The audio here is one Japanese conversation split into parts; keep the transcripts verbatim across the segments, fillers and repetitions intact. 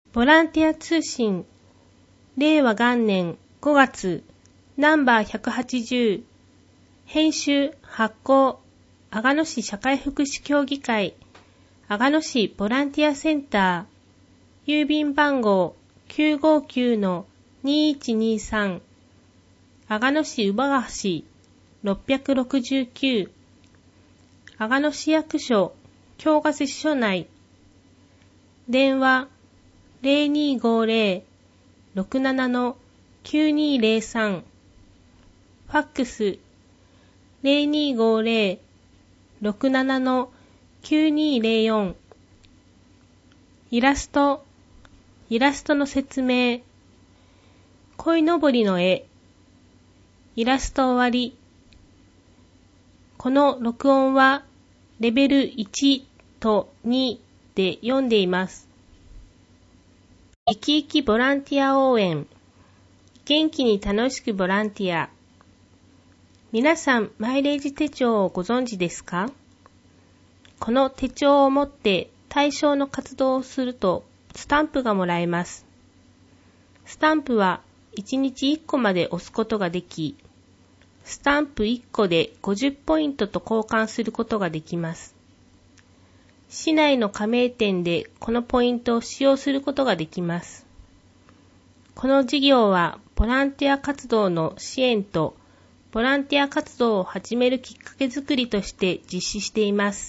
ボランティア通信令和元年ごがつナンバーひゃくはちじゅう編集発行阿賀野市社会福祉協議会阿賀野市ボランティアセンター郵便番号 きゅうごきゅうのにいちにさん 阿賀野市乳母橋ろっぴゃくろくじゅうきゅう阿賀野市役所京ヶ瀬支所内電話 ゼロにーごーゼロ ろくななのきゅうにーゼロさん ファックス ゼロにーごーゼロ ろくななのきゅうにーゼロよん イラストイラストの説明鯉のぼりの絵イラスト終わりこの録音はレベルいちとにで読んでいます。生き生きボランティア応援元気に楽しくボランティア皆さんマイレージ手帳をご存知ですか？この手帳を持って対象の活動をするとスタンプがもらえます。スタンプはいちにちいっこまで押すことができ、スタンプいっこでごじゅうポイントと交換することができます。市内の加盟店でこのポイントを使用することができます。この事業はボランティア活動の支援とボランティア活動を始めるきっかけづくりとして実施しています。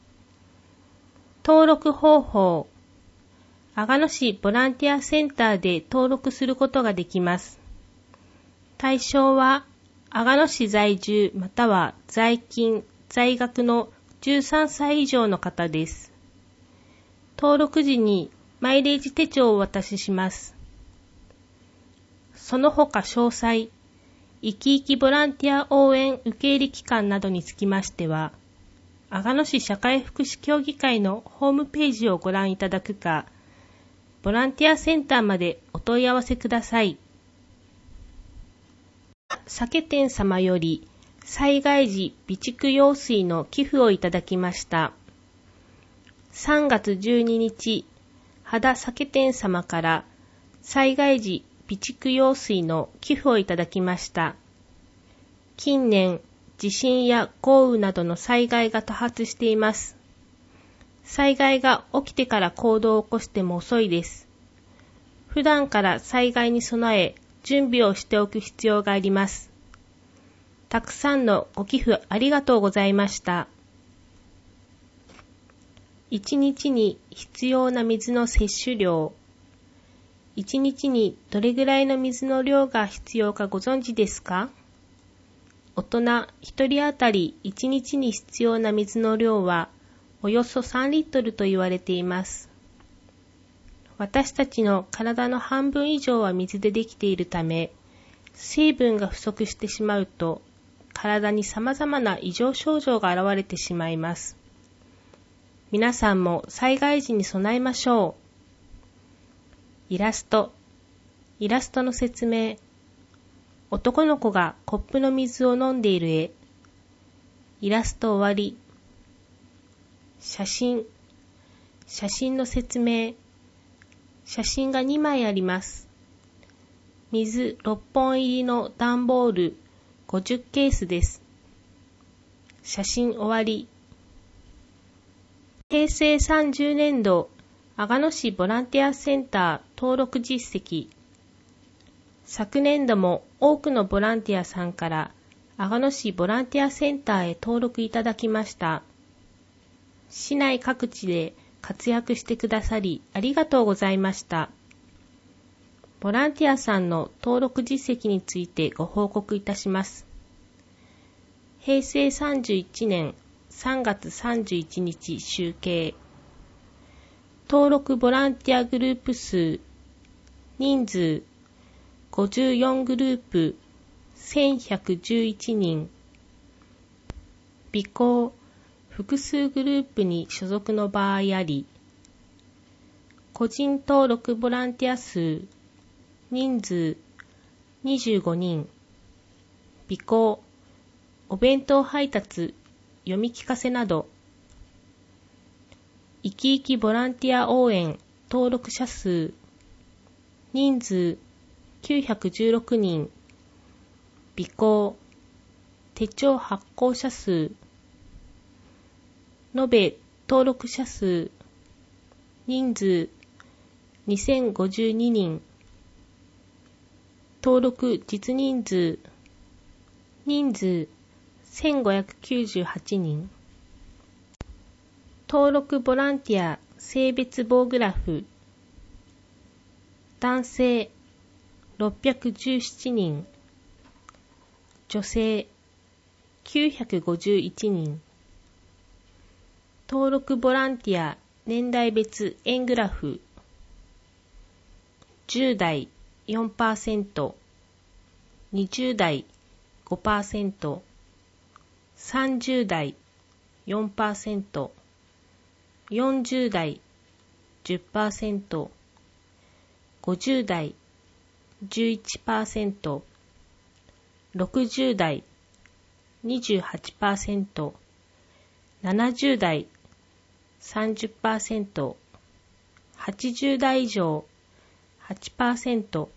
登録方法阿賀野市ボランティアセンターで登録することができます。対象は阿賀野市在住または在勤、在学のじゅうさんさい以上の方です。登録時にマイレージ手帳をお渡しします。その他詳細、生き生きボランティア応援受け入れ機関などにつきましては、阿賀野市社会福祉協議会のホームページをご覧いただくか、ボランティアセンターまでお問い合わせください。酒店様より災害時備蓄用水の寄付をいただきました。さんがつじゅうににち、秦酒店様から災害時備蓄用水の寄付をいただきました。近年、地震や豪雨などの災害が多発しています。災害が起きてから行動を起こしても遅いです。普段から災害に備え、準備をしておく必要があります。たくさんのご寄付ありがとうございました。いちにちに必要な水の摂取量。いちにちにどれぐらいの水の量が必要かご存知ですか？大人ひとり当たりいちにちに必要な水の量はおよそさんリットルと言われています。私たちの体の半分以上は水でできているため、水分が不足してしまうと、体に様々な異常症状が現れてしまいます。皆さんも災害時に備えましょう。イラスト。イラストの説明。男の子がコップの水を飲んでいる絵。イラスト終わり。写真。写真の説明。写真がにまいあります。水ろっぽん入りの段ボールごじゅうケースです。写真終わり。へいせいさんじゅうねんど阿賀野市ボランティアセンター登録実績。昨年度も多くのボランティアさんから阿賀野市ボランティアセンターへ登録いただきました。市内各地で活躍してくださりありがとうございました。ボランティアさんの登録実績についてご報告いたします。へいせいさんじゅういちねんさんがつさんじゅういちにち集計。登録ボランティアグループ数、人数、ごじゅうよんグループ、せんひゃくじゅういちにん。備考、複数グループに所属の場合あり。個人登録ボランティア数、人数、にじゅうごにん。備考、お弁当配達、読み聞かせなど。生き生きボランティア応援登録者数、人数きゅうひゃくじゅうろくにん、備考、手帳発行者数、延べ登録者数、人数にせんごじゅうににん、登録実人数、人数せんごひゃくきゅうじゅうはちにん、登録ボランティア性別棒グラフ、男性ろっぴゃくじゅうななにん、女性きゅうひゃくごじゅういちにん、登録ボランティア年代別円グラフ、じゅう代 よんパーセント、にじゅう代 ごパーセント、さんじゅう代 よんパーセント、よんじゅう代 じゅっパーセント、ごじゅう代 じゅういちパーセント、ろくじゅう代 にじゅうはちパーセント、ななじゅう代 さんじゅっパーセント、はちじゅう代以上 はちパーセント。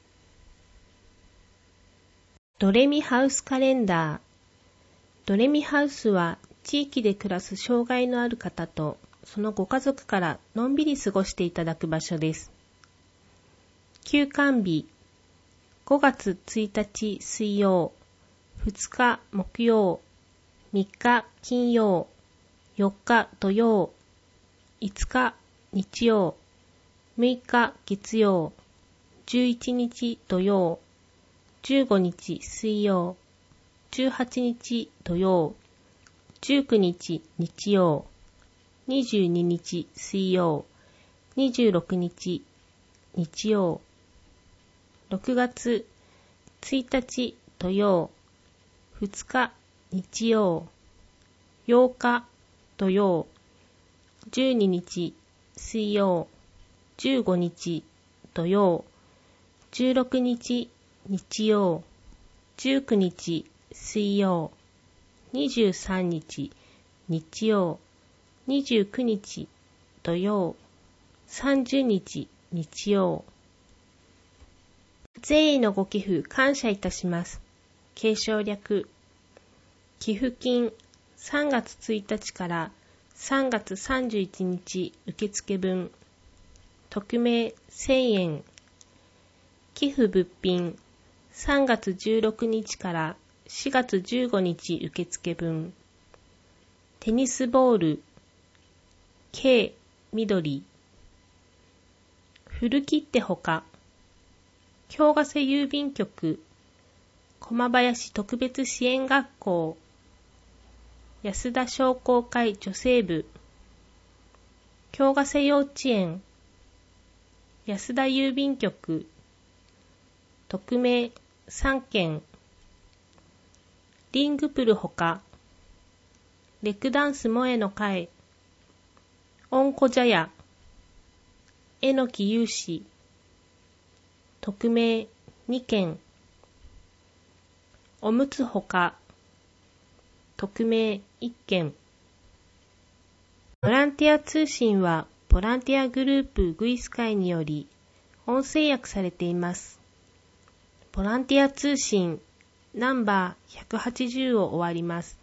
ドレミハウスカレンダー。ドレミハウスは地域で暮らす障害のある方とそのご家族からのんびり過ごしていただく場所です。休館日、ごがつついたち水曜、ふつか木曜、みっか金曜、よっか土曜、いつか日曜、むいか月曜、じゅういちにち土曜、じゅうごにち水曜、じゅうはちにち土曜、じゅうくにち日曜、にじゅうににち水曜、にじゅうろくにち日曜、ろくがつついたち土曜、ふつか日曜、ようか土曜、じゅうににち水曜、じゅうごにち土曜、じゅうろくにち日曜、じゅうくにち水曜、にじゅうさんにち日曜、にじゅうくにち土曜、さんじゅうにち日曜。善意のご寄付感謝いたします。継承略。寄付金さんがつついたちからさんがつさんじゅういちにち受付分。匿名せんえん。寄付物品さんがつじゅうろくにちからしがつじゅうごにち受付分。テニスボール K 緑。古切手ほか京ヶ瀬郵便局駒林特別支援学校安田商工会女性部京ヶ瀬幼稚園安田郵便局匿名さんけんリングプルほかレクダンス萌えの会オンコジャヤえのき有志匿名にけんおむつほか匿名いっけんボランティア通信はボランティアグループグイス会により音声訳されています。ボランティア通信ナンバーひゃくはちじゅうを終わります。